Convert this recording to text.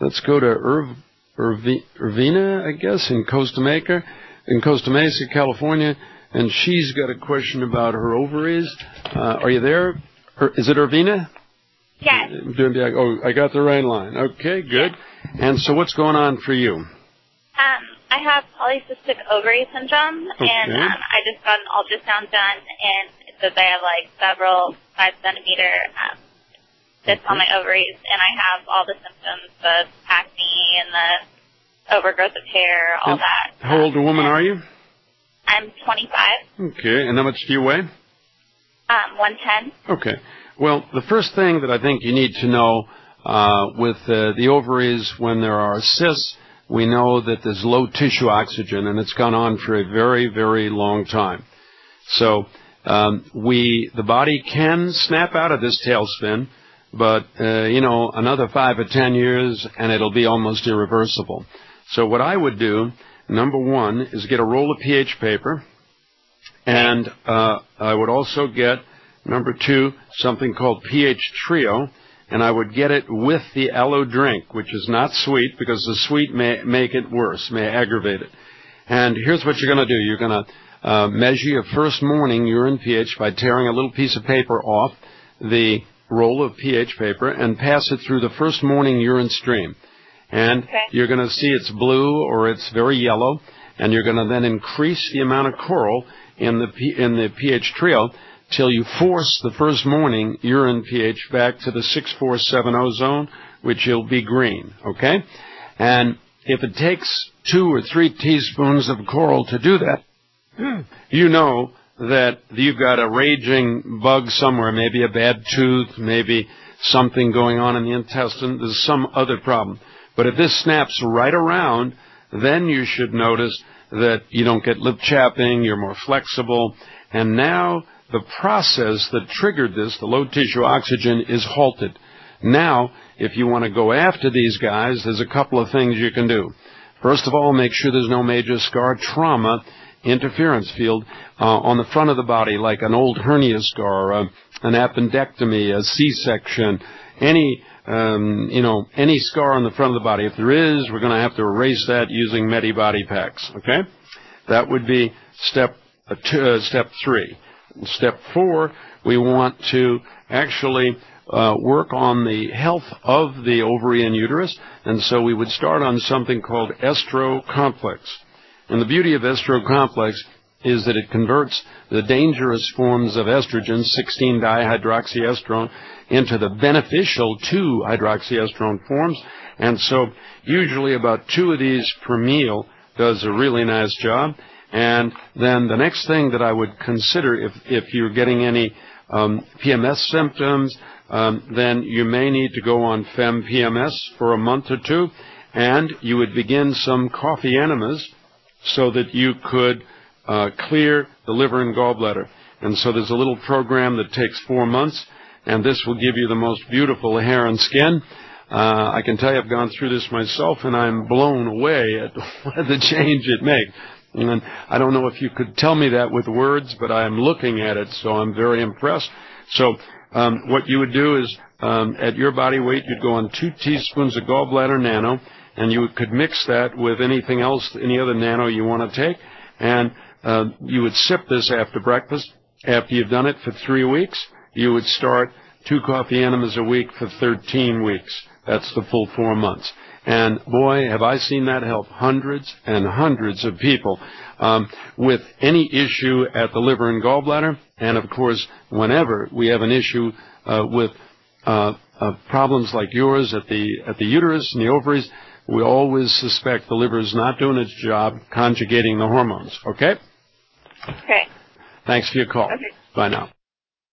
let's go to Irvina, I guess, in Costa Mesa, California, and she's got a question about her ovaries. Are you there? Is it Irvina? Yes. Oh, I got the right line. Okay, good. And so what's going on for you? I have polycystic ovary syndrome, and I just got an ultrasound done, and it says I have like several 5-centimeter cysts on my ovaries, and I have all the symptoms of acne and the overgrowth of hair, all that. How old a woman are you? I'm 25. Okay, and how much do you weigh? 110. Okay. Well, the first thing that I think you need to know with the ovaries, when there are cysts, we know that there's low tissue oxygen, and it's gone on for a very, very long time. So the body can snap out of this tailspin, but, another 5 or 10 years, and it'll be almost irreversible. So what I would do, number one, is get a roll of pH paper, and I would also get, number two, something called pH Trio, and I would get it with the aloe drink, which is not sweet, because the sweet may make it worse, may aggravate it. And here's what you're going to do. You're going to measure your first morning urine pH by tearing a little piece of paper off the roll of pH paper and pass it through the first morning urine stream. And you're going to see it's blue or it's very yellow, and you're going to then increase the amount of coral in the pH Trio till you force the first morning urine pH back to the 6470 zone, which will be green, okay? And if it takes 2 or 3 teaspoons of coral to do that, you know that you've got a raging bug somewhere, maybe a bad tooth, maybe something going on in the intestine. There's some other problem. But if this snaps right around, then you should notice that you don't get lip chapping, you're more flexible, and now the process that triggered this, the low tissue oxygen, is halted. Now, if you want to go after these guys, there's a couple of things you can do. First of all, make sure there's no major scar trauma interference field on the front of the body, like an old hernia scar, an appendectomy, a C-section, any scar on the front of the body. If there is, we're going to have to erase that using Medibody packs, okay? That would be step 3. Step 4, we want to actually work on the health of the ovary and uterus, and so we would start on something called Estro Complex. And the beauty of Estro Complex is that it converts the dangerous forms of estrogen, 16-dihydroxyestrone, into the beneficial 2-hydroxyestrone forms, and so usually about 2 of these per meal does a really nice job. And then the next thing that I would consider, if you're getting any PMS symptoms, then you may need to go on FEM-PMS for a month or 2, and you would begin some coffee enemas so that you could clear the liver and gallbladder. And so there's a little program that takes 4 months, and this will give you the most beautiful hair and skin. I can tell you I've gone through this myself, and I'm blown away at the change it makes. And I don't know if you could tell me that with words, but I am looking at it, so I'm very impressed. So what you would do is, at your body weight, you'd go on 2 teaspoons of gallbladder nano, and you could mix that with anything else, any other nano you want to take, and you would sip this after breakfast. After you've done it for 3 weeks, you would start 2 coffee enemas a week for 13 weeks. That's the full 4 months. And boy, have I seen that help hundreds and hundreds of people with any issue at the liver and gallbladder. And of course, whenever we have an issue with problems like yours at the uterus and the ovaries, we always suspect the liver is not doing its job conjugating the hormones. Okay? Okay. Thanks for your call. Okay. Bye now.